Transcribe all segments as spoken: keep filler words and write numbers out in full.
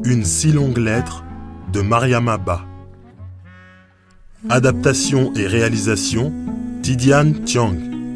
Une si longue lettre de Mariama Ba. Adaptation et réalisation Tidiane Tiang.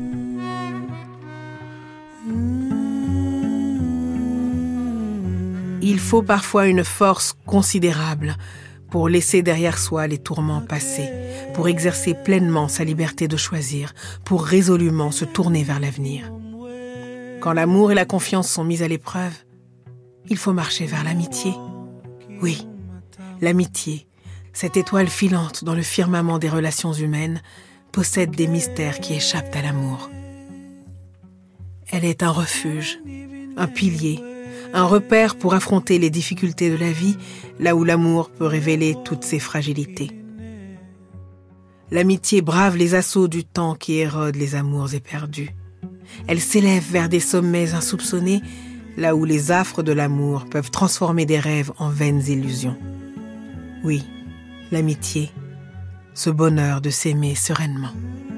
Il faut parfois une force considérable pour laisser derrière soi les tourments passés, pour exercer pleinement sa liberté de choisir, pour résolument se tourner vers l'avenir. Quand l'amour et la confiance sont mis à l'épreuve, il faut marcher vers l'amitié. Oui, l'amitié, cette étoile filante dans le firmament des relations humaines, possède des mystères qui échappent à l'amour. Elle est un refuge, un pilier, un repère pour affronter les difficultés de la vie, là où l'amour peut révéler toutes ses fragilités. L'amitié brave les assauts du temps qui érode les amours éperdus. Elle s'élève vers des sommets insoupçonnés, là où les affres de l'amour peuvent transformer des rêves en vaines illusions. Oui, l'amitié, ce bonheur de s'aimer sereinement.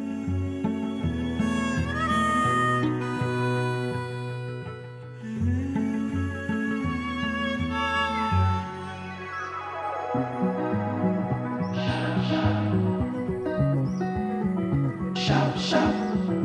Shop, shop,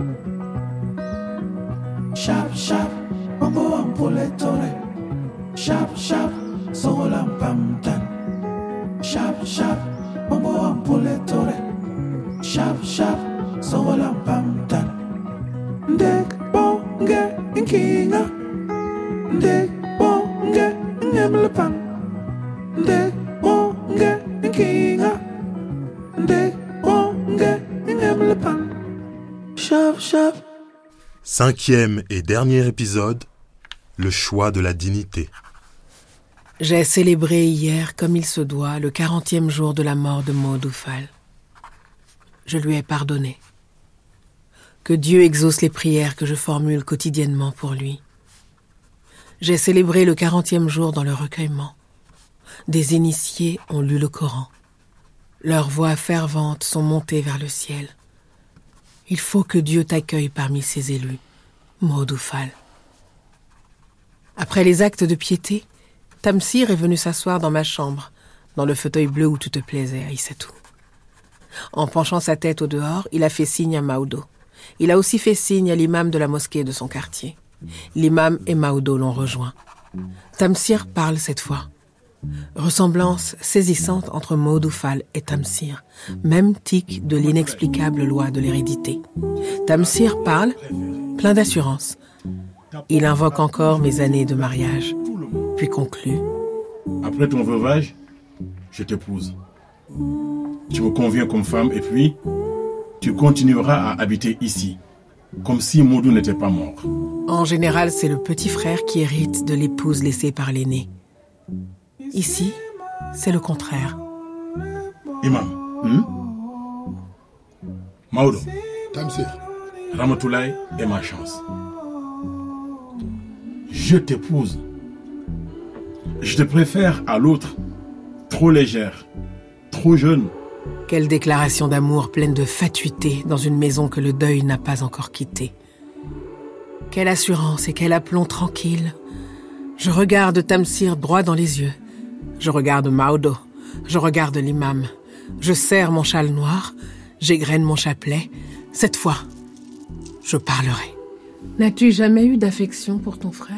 shop, shop, mambo ampuletore. Shop, shop, solam pamtan. Shop, shop, mambo ampuletore. Shop, shop, solam pamtan. Dek bonge inkinga. Dek bonge ngemlepan. Dek bonge inkinga. Dek bonge ngemlepan. Shop, shop. Cinquième et dernier épisode, le choix de la dignité. J'ai célébré hier, comme il se doit, le quarantième jour de la mort de Modou Fall. Je lui ai pardonné. Que Dieu exauce les prières que je formule quotidiennement pour lui. J'ai célébré le quarantième jour dans le recueillement. Des initiés ont lu le Coran. Leurs voix ferventes sont montées vers le ciel. Il faut que Dieu t'accueille parmi ses élus, Modou Fall. Après les actes de piété, Tamsir est venu s'asseoir dans ma chambre, dans le fauteuil bleu où tu te plaisais, Aïssatou. En penchant sa tête au dehors, il a fait signe à Maodo. Il a aussi fait signe à l'imam de la mosquée de son quartier. L'imam et Maodo l'ont rejoint. Tamsir parle cette fois. Ressemblance saisissante entre Modou Fall et Tamsir, même tic de l'inexplicable loi de l'hérédité. Tamsir parle, plein d'assurance. Il invoque encore mes années de mariage, puis conclut. Après ton veuvage, je t'épouse. Tu me conviens comme femme et puis tu continueras à habiter ici, comme si Modou n'était pas mort. En général, c'est le petit frère qui hérite de l'épouse laissée par l'aîné. Ici, c'est le contraire. Imam, hmm? Maodo, Tamsir, Ramatoulaye est ma chance. Je t'épouse. Je te préfère à l'autre, trop légère, trop jeune. Quelle déclaration d'amour pleine de fatuité dans une maison que le deuil n'a pas encore quittée. Quelle assurance et quel aplomb tranquille. Je regarde Tamsir droit dans les yeux. Je regarde Maodo, je regarde l'imam. Je serre mon châle noir, j'égrène mon chapelet. Cette fois, je parlerai. N'as-tu jamais eu d'affection pour ton frère ?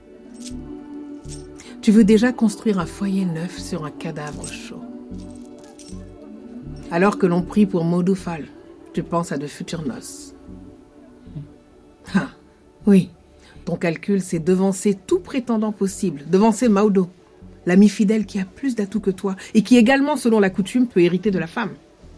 Tu veux déjà construire un foyer neuf sur un cadavre chaud. Alors que l'on prie pour Modou Fall, tu penses à de futures noces. Ah, oui, ton calcul, c'est devancer tout prétendant possible, devancer Maodo, l'ami fidèle qui a plus d'atouts que toi et qui également, selon la coutume, peut hériter de la femme.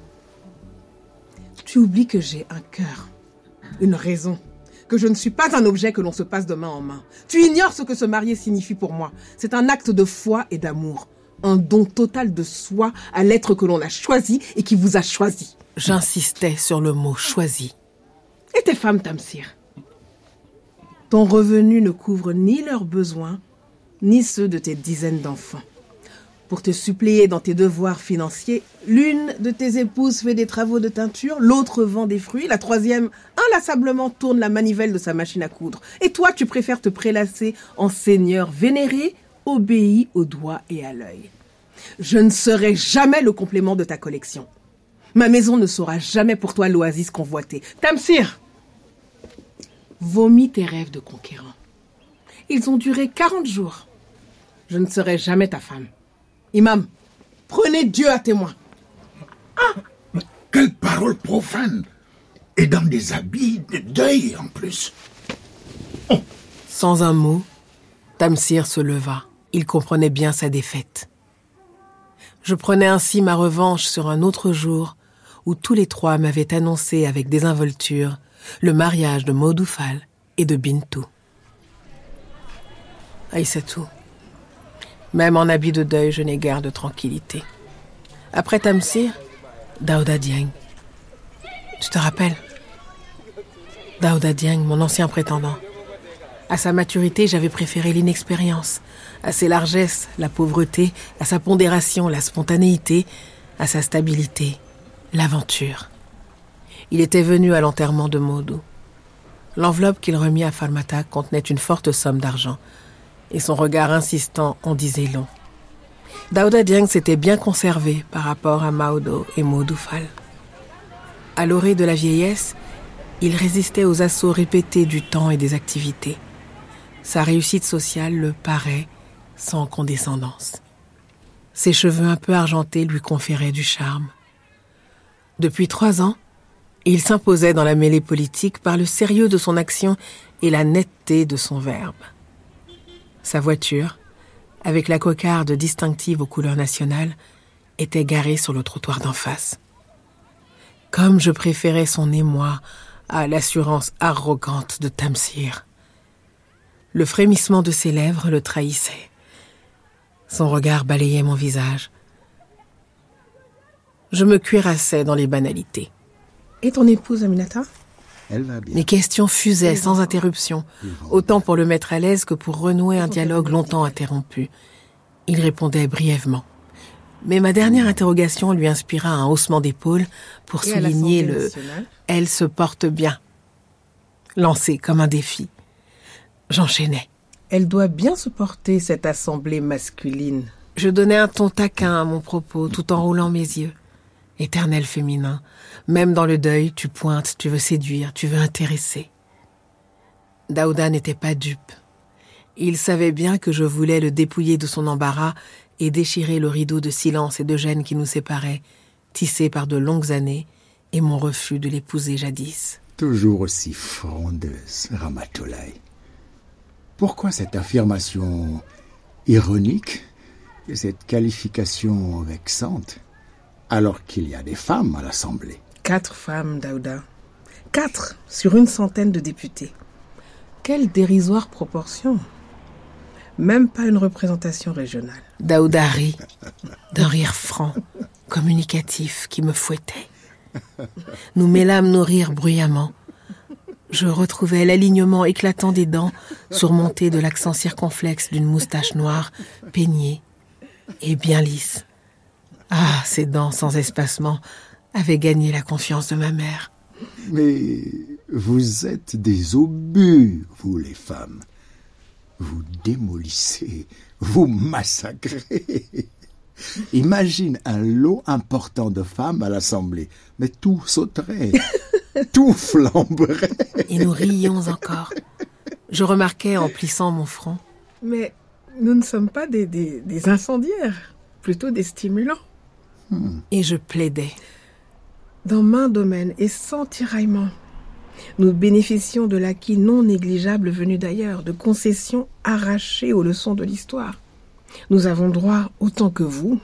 Tu oublies que j'ai un cœur, une raison, que je ne suis pas un objet que l'on se passe de main en main. Tu ignores ce que se marier signifie pour moi. C'est un acte de foi et d'amour, un don total de soi à l'être que l'on a choisi et qui vous a choisi. J'insistais sur le mot « choisi ». Et tes femmes, Tamsir ? Ton revenu ne couvre ni leurs besoins, ni ceux de tes dizaines d'enfants. Pour te suppléer dans tes devoirs financiers, l'une de tes épouses fait des travaux de teinture, l'autre vend des fruits, la troisième inlassablement tourne la manivelle de sa machine à coudre. Et toi, tu préfères te prélasser en seigneur vénéré obéis au doigt et à l'œil. Je ne serai jamais le complément de ta collection. Ma maison ne sera jamais pour toi l'oasis convoitée. Tamsir, vomis tes rêves de conquérant. Ils ont duré quarante jours. Je ne serai jamais ta femme. Imam, prenez Dieu à témoin. Ah, quelle parole profane! Et dans des habits de deuil en plus. Oh. Sans un mot, Tamsir se leva. Il comprenait bien sa défaite. Je prenais ainsi ma revanche sur un autre jour où tous les trois m'avaient annoncé avec désinvolture le mariage de Modou Fall et de Bintou. Aïssatou, même en habit de deuil, je n'ai guère de tranquillité. Après Tamsir, Daouda Dieng. Tu te rappelles? Daouda Dieng, mon ancien prétendant. À sa maturité, j'avais préféré l'inexpérience. À ses largesses, la pauvreté. À sa pondération, la spontanéité. À sa stabilité, l'aventure. Il était venu à l'enterrement de Modou. L'enveloppe qu'il remit à Falmata contenait une forte somme d'argent. Et son regard insistant en disait long. Daouda Dieng s'était bien conservé par rapport à Maodo et Modou Fall. À l'orée de la vieillesse, il résistait aux assauts répétés du temps et des activités. Sa réussite sociale le paraît sans condescendance. Ses cheveux un peu argentés lui conféraient du charme. Depuis trois ans, il s'imposait dans la mêlée politique par le sérieux de son action et la netteté de son verbe. Sa voiture, avec la cocarde distinctive aux couleurs nationales, était garée sur le trottoir d'en face. Comme je préférais son émoi à l'assurance arrogante de Tamsir. Le frémissement de ses lèvres le trahissait. Son regard balayait mon visage. Je me cuirassais dans les banalités. Et ton épouse, Aminata ? Elle va bien. Les questions fusaient sans interruption, autant pour le mettre à l'aise que pour renouer un dialogue longtemps interrompu. Il répondait brièvement. Mais ma dernière interrogation lui inspira un haussement d'épaule pour Et souligner le « elle se porte bien », lancé comme un défi. J'enchaînais. Elle doit bien se porter, cette assemblée masculine. Je donnais un ton taquin à mon propos, tout en roulant mes yeux. Éternel féminin, même dans le deuil, tu pointes, tu veux séduire, tu veux intéresser. Daouda n'était pas dupe. Il savait bien que je voulais le dépouiller de son embarras et déchirer le rideau de silence et de gêne qui nous séparait, tissé par de longues années, et mon refus de l'épouser jadis. Toujours aussi frondeuse, Ramatoulaye. Pourquoi cette affirmation ironique et cette qualification vexante, alors qu'il y a des femmes à l'Assemblée? Quatre femmes, Daouda. Quatre sur une centaine de députés. Quelle dérisoire proportion. Même pas une représentation régionale. Daouda rit, d'un rire franc, communicatif, qui me fouettait. Nous mêlâmes nos rires bruyamment. Je retrouvais l'alignement éclatant des dents, surmonté de l'accent circonflexe d'une moustache noire, peignée et bien lisse. Ah, ces dents sans espacement avaient gagné la confiance de ma mère. Mais vous êtes des obus, vous les femmes. Vous démolissez, vous massacrez. Imagine un lot important de femmes à l'Assemblée, mais tout sauterait, tout flamberait. Et nous rions encore. Je remarquais en plissant mon front. Mais nous ne sommes pas des, des, des incendiaires, plutôt des stimulants. Hmm. Et je plaidais. Dans maint domaine et sans tiraillement, nous bénéficions de l'acquis non négligeable venu d'ailleurs, de concessions arrachées aux leçons de l'histoire. Nous avons droit, autant que vous,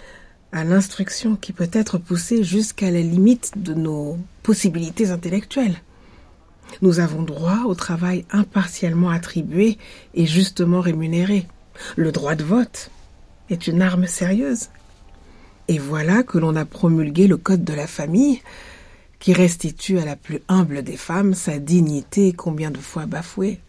à l'instruction qui peut être poussée jusqu'à la limite de nos possibilités intellectuelles. Nous avons droit au travail impartialement attribué et justement rémunéré. Le droit de vote est une arme sérieuse. Et voilà que l'on a promulgué le code de la famille qui restitue à la plus humble des femmes sa dignité combien de fois bafouée.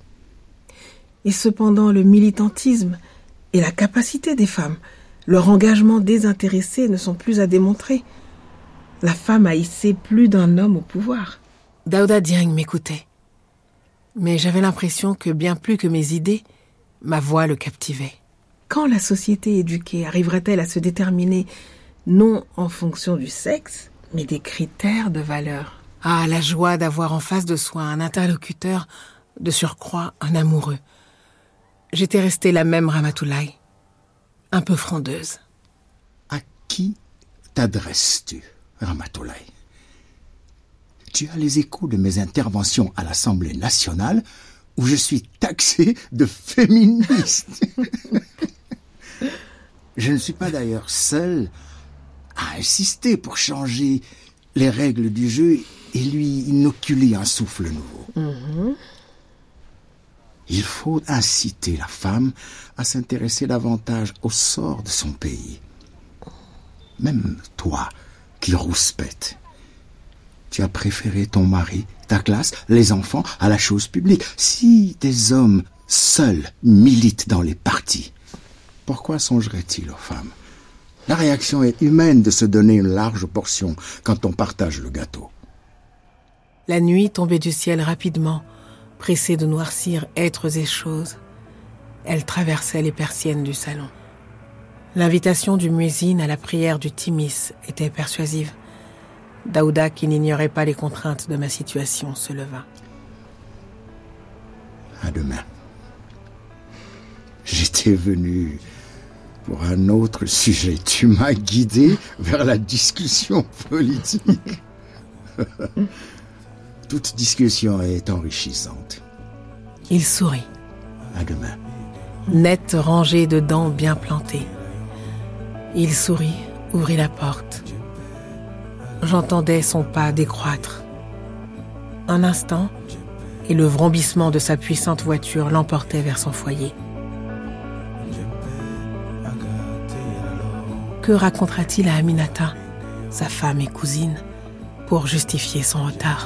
Et cependant, le militantisme et la capacité des femmes, leur engagement désintéressé ne sont plus à démontrer. La femme a hissé plus d'un homme au pouvoir. Daouda Dieng m'écoutait. Mais j'avais l'impression que bien plus que mes idées, ma voix le captivait. Quand la société éduquée arriverait-elle à se déterminer non en fonction du sexe, mais des critères de valeur? Ah, la joie d'avoir en face de soi un interlocuteur, de surcroît un amoureux. J'étais restée la même Ramatoulaye, un peu frondeuse. À qui t'adresses-tu, Ramatoulaye? Tu as les échos de mes interventions à l'Assemblée nationale où je suis taxé de féministe. Je ne suis pas d'ailleurs seul à insister pour changer les règles du jeu et lui inoculer un souffle nouveau. Mm-hmm. Il faut inciter la femme à s'intéresser davantage au sort de son pays. Même toi, qui rouspètes, tu as préféré ton mari, ta classe, les enfants à la chose publique. Si des hommes seuls militent dans les partis, pourquoi songerait-il aux femmes? La réaction est humaine de se donner une large portion quand on partage le gâteau. La nuit tombait du ciel rapidement, pressée de noircir êtres et choses. Elle traversait les persiennes du salon. L'invitation du muezzin à la prière du Timis était persuasive. Daouda, qui n'ignorait pas les contraintes de ma situation, se leva. À demain. J'étais venu pour un autre sujet. Tu m'as guidé vers la discussion politique. Toute discussion est enrichissante. Il sourit. À demain. Nette rangée de dents bien plantées. Il sourit, ouvrit la porte. J'entendais son pas décroître. Un instant, et le vrombissement de sa puissante voiture l'emportait vers son foyer. Que racontera-t-il à Aminata, sa femme et cousine, pour justifier son retard?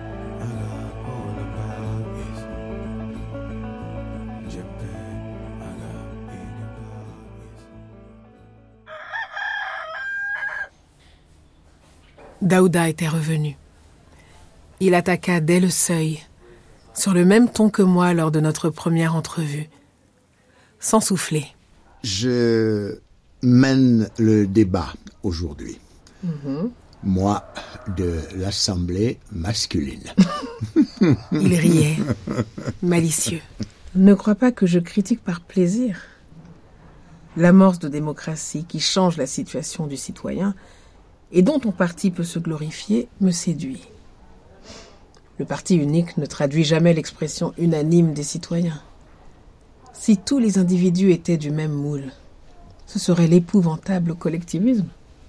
Daouda était revenu. Il attaqua dès le seuil, sur le même ton que moi lors de notre première entrevue, sans souffler. Je mène le débat aujourd'hui. Mm-hmm. Moi, de l'Assemblée masculine. Il riait, malicieux. Ne crois pas que je critique par plaisir. L'amorce de démocratie qui change la situation du citoyen et dont ton parti peut se glorifier, me séduit. Le parti unique ne traduit jamais l'expression unanime des citoyens. Si tous les individus étaient du même moule, ce serait l'épouvantable collectivisme.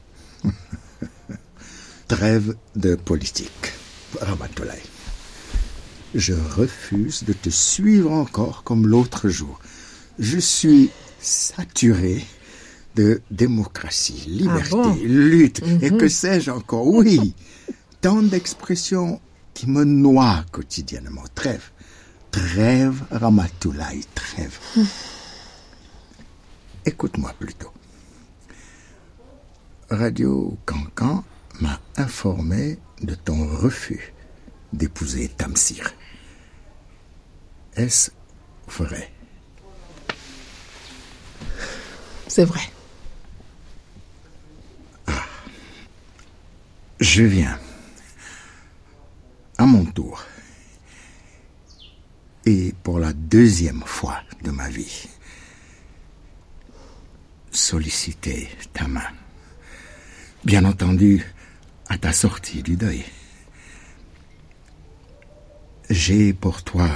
Trêve de politique, Ramatoulaye. Je refuse de te suivre encore comme l'autre jour. Je suis saturé de démocratie, liberté, ah bon? lutte, mm-hmm. et que sais-je encore. Oui, tant d'expressions qui me noient quotidiennement. Trêve, trêve, Ramatoulaye, trêve. Mm. Écoute-moi plutôt. Radio Cancan m'a informé de ton refus d'épouser Tamsir. Est-ce vrai? C'est vrai. Je viens, à mon tour, et pour la deuxième fois de ma vie, solliciter ta main. Bien entendu, à ta sortie du deuil. J'ai pour toi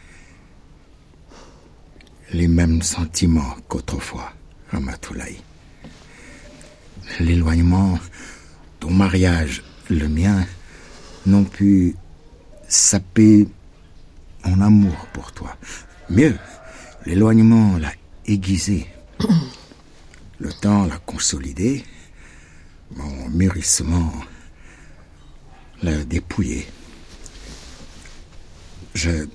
les mêmes sentiments qu'autrefois, Ramatoulaye. L'éloignement, ton mariage, le mien, n'ont pu saper mon amour pour toi. Mieux, l'éloignement l'a aiguisé. Le temps l'a consolidé. Mon mûrissement l'a dépouillé. Je...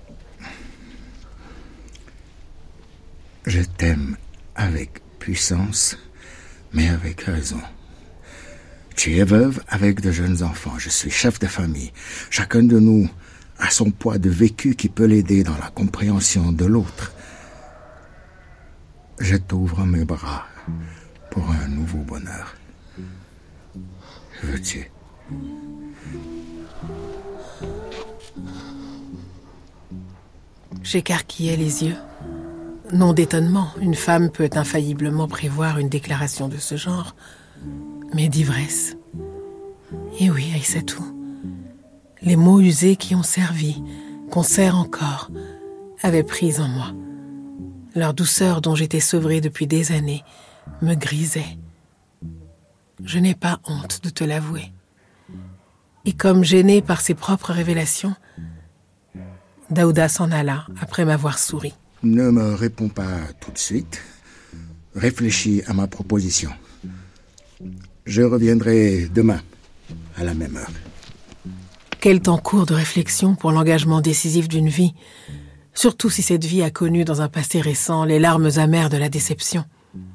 Je t'aime avec puissance, mais avec raison. Tu es veuve avec de jeunes enfants. Je suis chef de famille. Chacun de nous a son poids de vécu qui peut l'aider dans la compréhension de l'autre. je t'ouvre mes bras pour un nouveau bonheur. Veux-tu? J'écarquillais les yeux. Non d'étonnement, une femme peut infailliblement prévoir une déclaration de ce genre, mais d'ivresse. Et oui, Aïssatou, les mots usés qui ont servi, qu'on sert encore, avaient pris en moi. Leur douceur dont j'étais sevrée depuis des années me grisait. Je n'ai pas honte de te l'avouer. Et comme gênée par ses propres révélations, Daouda s'en alla après m'avoir souri. Ne me réponds pas tout de suite. Réfléchis à ma proposition. Je reviendrai demain, à la même heure. Quel temps court de réflexion pour l'engagement décisif d'une vie, surtout si cette vie a connu dans un passé récent les larmes amères de la déception.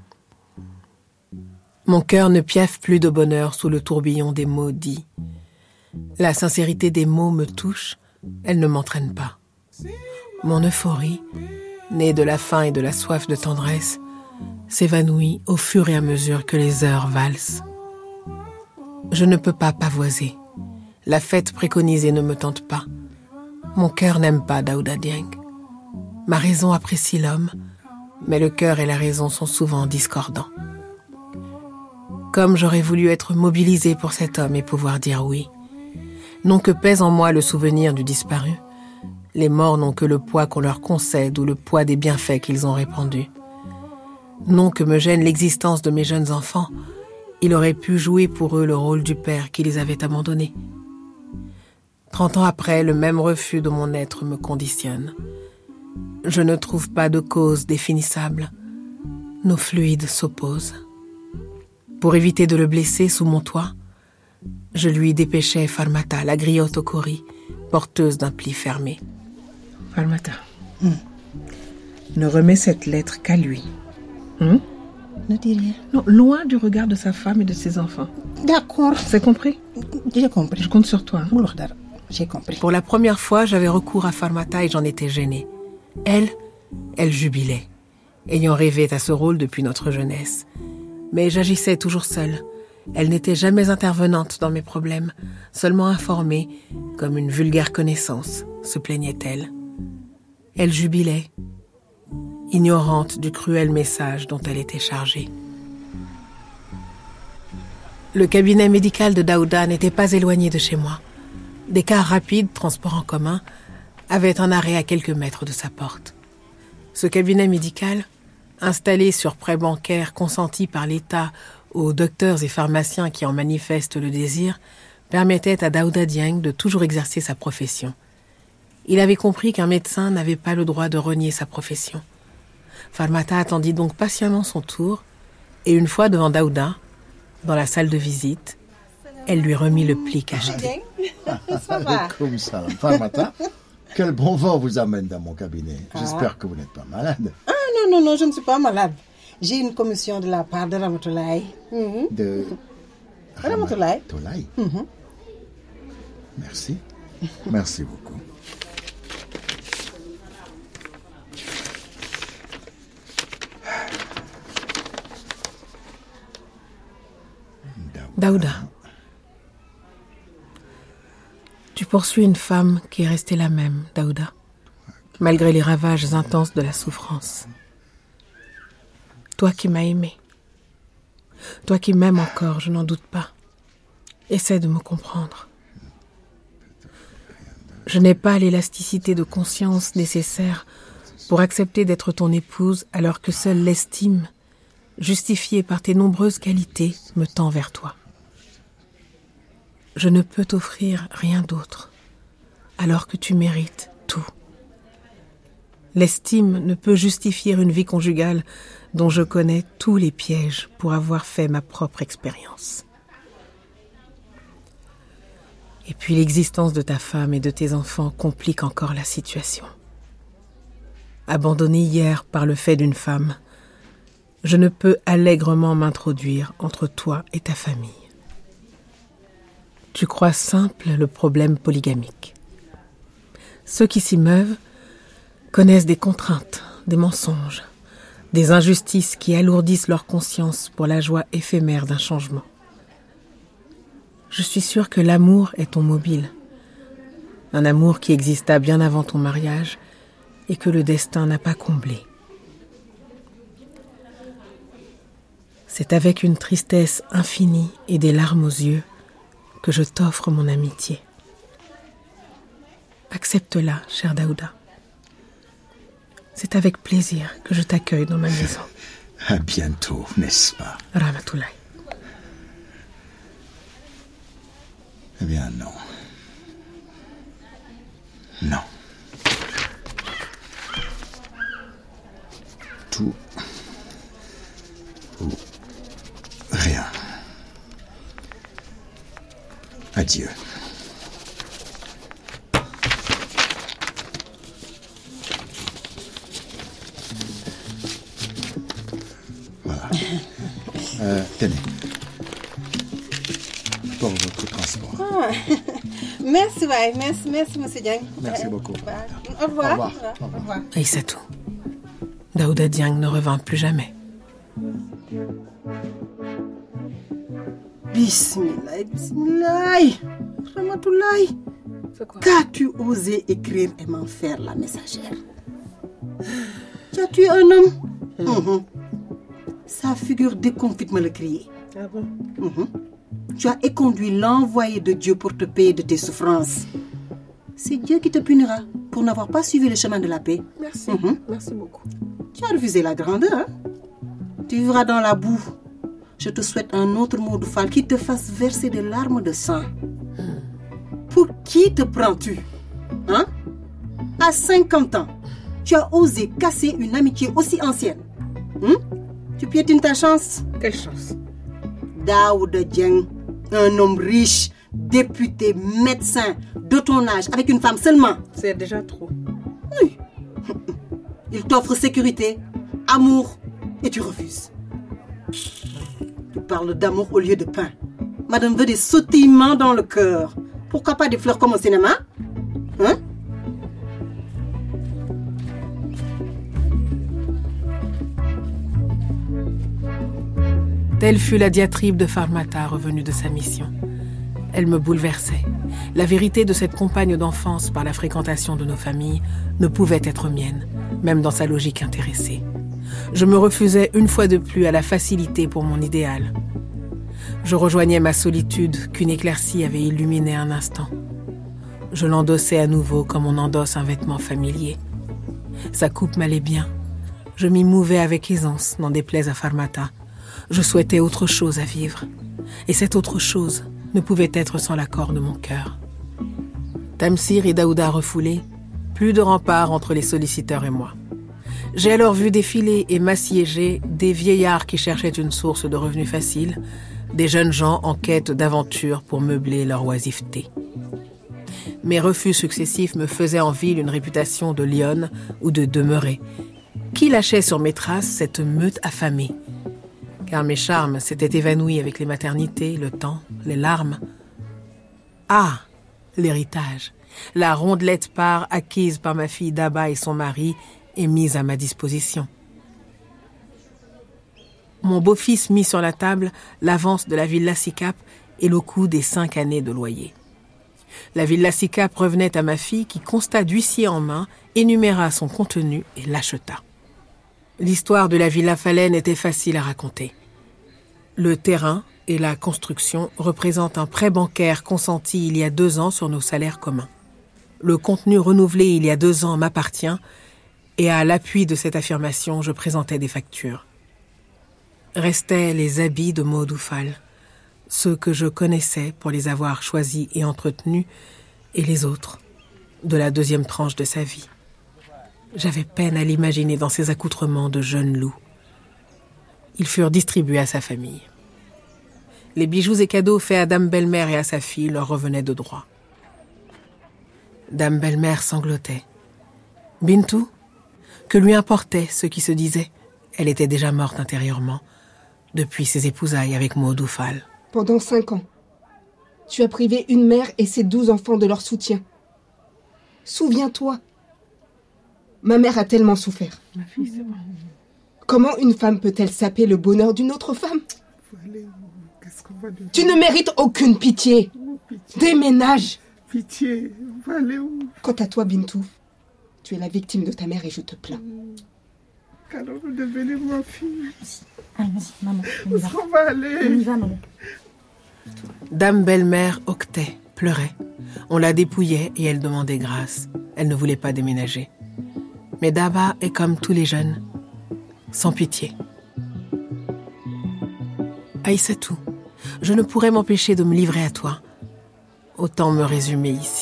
Mon cœur ne piaffe plus de bonheur sous le tourbillon des mots dits. La sincérité des mots me touche, elle ne m'entraîne pas. Mon euphorie, née de la faim et de la soif de tendresse, s'évanouit au fur et à mesure que les heures valsent. Je ne peux pas pavoiser. La fête préconisée ne me tente pas. Mon cœur n'aime pas Daouda Dieng. Ma raison apprécie l'homme, mais le cœur et la raison sont souvent discordants. Comme j'aurais voulu être mobilisée pour cet homme et pouvoir dire oui. Non que pèse en moi le souvenir du disparu. Les morts n'ont que le poids qu'on leur concède ou le poids des bienfaits qu'ils ont répandus. Non que me gêne l'existence de mes jeunes enfants. Il aurait pu jouer pour eux le rôle du père qui les avait abandonnés. Trente ans après, le même refus de mon être me conditionne. Je ne trouve pas de cause définissable. Nos fluides s'opposent. Pour éviter de le blesser sous mon toit, je lui dépêchais Farmata, la griotte au cori, porteuse d'un pli fermé. Farmata, mm. ne remets cette lettre qu'à lui. Mm? Ne dis rien. Non, loin du regard de sa femme et de ses enfants. D'accord. C'est compris? J'ai compris. Je compte sur toi. Hein? J'ai compris. Pour la première fois, j'avais recours à Farmata et j'en étais gênée. Elle, elle jubilait, ayant rêvé à ce rôle depuis notre jeunesse. Mais j'agissais toujours seule. Elle n'était jamais intervenante dans mes problèmes, seulement informée, comme une vulgaire connaissance, se plaignait-elle. Elle jubilait, ignorante du cruel message dont elle était chargée. Le cabinet médical de Daouda n'était pas éloigné de chez moi. Des cars rapides, transports en commun, avaient un arrêt à quelques mètres de sa porte. Ce cabinet médical, installé sur prêt bancaire consenti par l'État aux docteurs et pharmaciens qui en manifestent le désir, permettait à Daouda Dieng de toujours exercer sa profession. Il avait compris qu'un médecin n'avait pas le droit de renier sa profession. Farmata attendit donc patiemment son tour, et une fois devant Daouda, dans la salle de visite, elle lui remit le pli cacheté. Ça va. Comme ça, Farmata, quel bon vent vous amène dans mon cabinet. J'espère ah. que vous n'êtes pas malade. Ah non, non, non, je ne suis pas malade. J'ai une commission de la part de Ramatoulaye. Mm-hmm. De Ramatoulaye. Ramatoulaye. Mm-hmm. Merci. Merci beaucoup. Daouda, tu poursuis une femme qui est restée la même, Daouda, malgré les ravages intenses de la souffrance. Toi qui m'as aimé, toi qui m'aimes encore, je n'en doute pas. Essaie de me comprendre. Je n'ai pas l'élasticité de conscience nécessaire pour accepter d'être ton épouse alors que seule l'estime, justifiée par tes nombreuses qualités, me tend vers toi. Je ne peux t'offrir rien d'autre, alors que tu mérites tout. L'estime ne peut justifier une vie conjugale dont je connais tous les pièges pour avoir fait ma propre expérience. Et puis l'existence de ta femme et de tes enfants complique encore la situation. Abandonnée hier par le fait d'une femme, je ne peux allègrement m'introduire entre toi et ta famille. Tu crois simple le problème polygamique. Ceux qui s'y meuvent connaissent des contraintes, des mensonges, des injustices qui alourdissent leur conscience pour la joie éphémère d'un changement. Je suis sûre que l'amour est ton mobile, un amour qui exista bien avant ton mariage et que le destin n'a pas comblé. C'est avec une tristesse infinie et des larmes aux yeux que je t'offre mon amitié. Accepte-la, chère Daouda. C'est avec plaisir que je t'accueille dans ma maison. À bientôt, n'est-ce pas? Ramatoulaye. Eh bien, non. Non. Tout ou rien. Adieu. Voilà. Euh, tenez. Pour votre transport. Ah, merci, ouais. merci, merci, monsieur Dieng. Merci beaucoup. Au revoir. Au revoir. Au revoir. Aïssatou. Daouda Dieng ne revint plus jamais. Bismillah, bismillah. Ramatoulaye. Qu'as-tu osé écrire et m'en faire la messagère? Tu as tué un homme. Mm. Mm-hmm. Sa figure déconfite me le crier. Ah bon? Mm-hmm. Tu as éconduit l'envoyé de Dieu pour te payer de tes souffrances. C'est Dieu qui te punira pour n'avoir pas suivi le chemin de la paix. Merci, Mm-hmm. merci beaucoup. Tu as refusé la grandeur, hein? Tu vivras dans la boue. Je te souhaite un autre mot de fall qui te fasse verser des larmes de sang. Pour qui te prends-tu? Hein? À cinquante ans, tu as osé casser une amitié aussi ancienne. Hein? Tu piétines ta chance. Quelle chance? Daouda Dieng, un homme riche, député, médecin, de ton âge, avec une femme seulement. C'est déjà trop. Oui. Il t'offre sécurité, amour, et tu refuses. Tu parles d'amour au lieu de pain. Madame veut des sautillements dans le cœur. Pourquoi pas des fleurs comme au cinéma? Hein? Telle fut la diatribe de Farmata revenue de sa mission. Elle me bouleversait. La vérité de cette compagne d'enfance par la fréquentation de nos familles ne pouvait être mienne, même dans sa logique intéressée. Je me refusais une fois de plus à la facilité pour mon idéal. Je rejoignais ma solitude qu'une éclaircie avait illuminée un instant. Je l'endossais à nouveau comme on endosse un vêtement familier. Sa coupe m'allait bien. Je m'y mouvais avec aisance, n'en déplaise à Farmata. Je souhaitais autre chose à vivre. Et cette autre chose ne pouvait être sans l'accord de mon cœur. Tamsir et Daouda refoulés, plus de rempart entre les solliciteurs et moi. J'ai alors vu défiler et m'assiéger des vieillards qui cherchaient une source de revenus faciles, des jeunes gens en quête d'aventure pour meubler leur oisiveté. Mes refus successifs me faisaient en ville une réputation de lionne ou de demeurée. Qui lâchait sur mes traces cette meute affamée? Car mes charmes s'étaient évanouis avec les maternités, le temps, les larmes. Ah, l'héritage, la rondelette part acquise par ma fille Daba et son mari est mise à ma disposition. Mon beau-fils mit sur la table l'avance de la villa Sicap et le coût des cinq années de loyer. La villa Sicap revenait à ma fille qui, constat d'huissier en main, énuméra son contenu et l'acheta. L'histoire de la villa Falaine était facile à raconter. Le terrain et la construction représentent un prêt bancaire consenti il y a deux ans sur nos salaires communs. Le contenu renouvelé il y a deux ans m'appartient et à l'appui de cette affirmation, je présentais des factures. Restaient les habits de Maud Oufal, ceux que je connaissais pour les avoir choisis et entretenus, et les autres, de la deuxième tranche de sa vie. J'avais peine à l'imaginer dans ses accoutrements de jeune loup. Ils furent distribués à sa famille. Les bijoux et cadeaux faits à Dame Belle-Mère et à sa fille leur revenaient de droit. Dame Belle-Mère sanglotait. Bintou, que lui importait ce qui se disait? Elle était déjà morte intérieurement, depuis ses épousailles avec Maud Oufal. Pendant cinq ans, tu as privé une mère et ses douze enfants de leur soutien. Souviens-toi, ma mère a tellement souffert. Ma fille, c'est bon. Comment une femme peut-elle saper le bonheur d'une autre femme? Qu'est-ce qu'on va devenir? Tu ne mérites aucune pitié. Oh, pitié. Déménage. Pitié, on va aller où? Quant à toi, Bintou, tu es la victime de ta mère et je te plains. Qu'allons-nous devenir, ma fille? Allons-y, maman, on y Où va. est-ce qu'on va aller? On y va, maman. Dame belle-mère octait, pleurait. On la dépouillait et elle demandait grâce. Elle ne voulait pas déménager. Mais Daba est comme tous les jeunes, sans pitié. Aïssatou, je ne pourrais m'empêcher de me livrer à toi. Autant me résumer ici.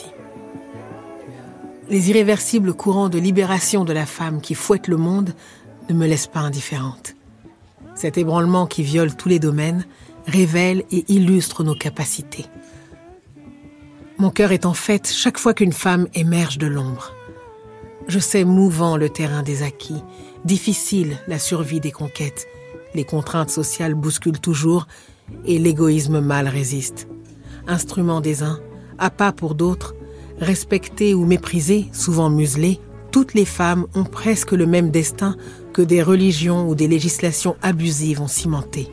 Les irréversibles courants de libération de la femme qui fouettent le monde ne me laissent pas indifférente. Cet ébranlement qui viole tous les domaines révèle et illustre nos capacités. Mon cœur est en fête chaque fois qu'une femme émerge de l'ombre. Je sais mouvant le terrain des acquis, difficile la survie des conquêtes. Les contraintes sociales bousculent toujours et l'égoïsme mâle résiste. Instrument des uns, appât pour d'autres, respectées ou méprisées, souvent muselées, toutes les femmes ont presque le même destin que des religions ou des législations abusives ont cimenté.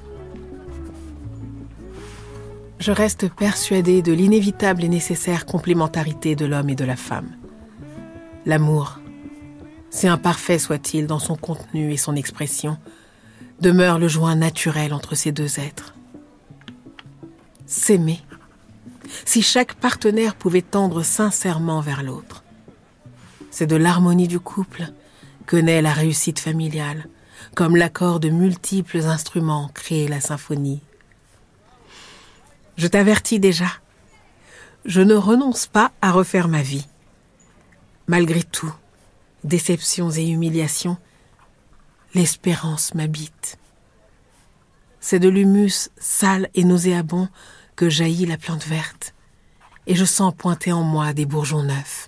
Je reste persuadée de l'inévitable et nécessaire complémentarité de l'homme et de la femme. L'amour, si imparfait soit-il dans son contenu et son expression, demeure le joint naturel entre ces deux êtres. S'aimer, si chaque partenaire pouvait tendre sincèrement vers l'autre. C'est de l'harmonie du couple que naît la réussite familiale, comme l'accord de multiples instruments crée la symphonie. Je t'avertis déjà, je ne renonce pas à refaire ma vie. Malgré tout, déceptions et humiliations, l'espérance m'habite. C'est de l'humus sale et nauséabond que jaillit la plante verte, et je sens pointer en moi des bourgeons neufs.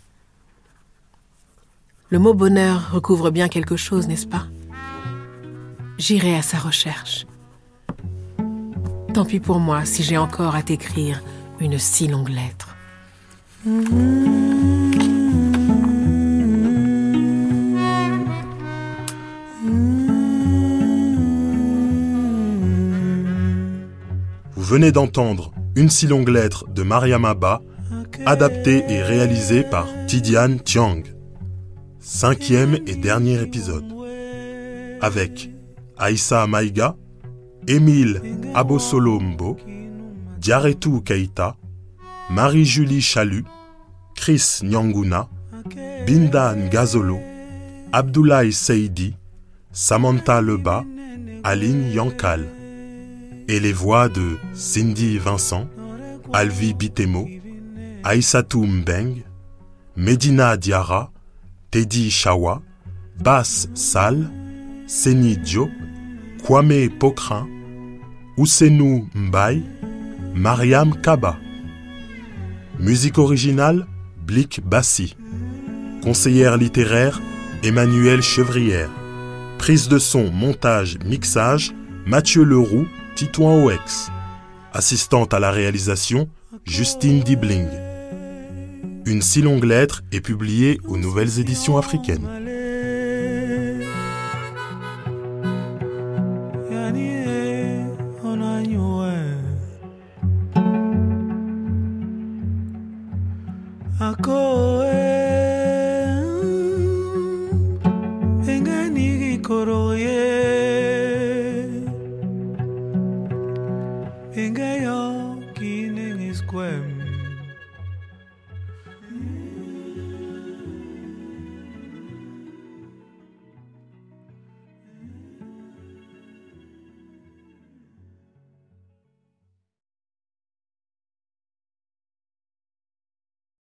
Le mot bonheur recouvre bien quelque chose, n'est-ce pas? J'irai à sa recherche. Tant pis pour moi si j'ai encore à t'écrire une si longue lettre. Vous venez d'entendre Une si longue lettre de Mariam Abba, adaptée et réalisée par Tidiane Thiang. Cinquième et dernier épisode. Avec Aïssa Maïga, Émile Abosolombo, Diaretou Keïta, Marie-Julie Chalut, Chris Nyanguna, Binda Ngazolo, Abdoulaye Seydi, Samantha Leba, Aline Yankal. Et les voix de Cindy Vincent, Alvi Bitemo, Aïssatou Mbeng, Medina Diarra, Teddy Chawa, Bass Sal, Seni Diop, Kwame Pokrin, Ousenou Mbaye, Mariam Kaba. Musique originale, Blick Bassi. Conseillère littéraire, Emmanuel Chevrière. Prise de son, montage, mixage, Mathieu Leroux, Titouan Oex. Assistante à la réalisation, Justine Dibling. Une si longue lettre est publiée aux Nouvelles Éditions Africaines.